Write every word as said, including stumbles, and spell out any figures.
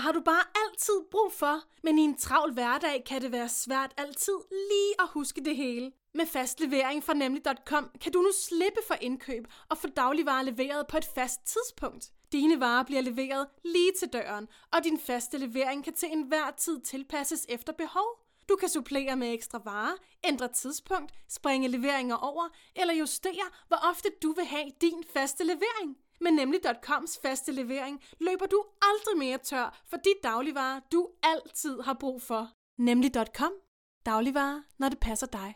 har du bare altid brug for, men i en travl hverdag kan det være svært altid lige at huske det hele. Med fast levering fra nemlig punktum com kan du nu slippe for indkøb og få dagligvarer leveret på et fast tidspunkt. Dine varer bliver leveret lige til døren, og din faste levering kan til enhver tid tilpasses efter behov. Du kan supplere med ekstra varer, ændre tidspunkt, springe leveringer over eller justere, hvor ofte du vil have din faste levering. Med nemlig punktum coms faste levering løber du aldrig mere tør for de dagligvarer, du altid har brug for. nemlig punktum com. Dagligvarer, når det passer dig.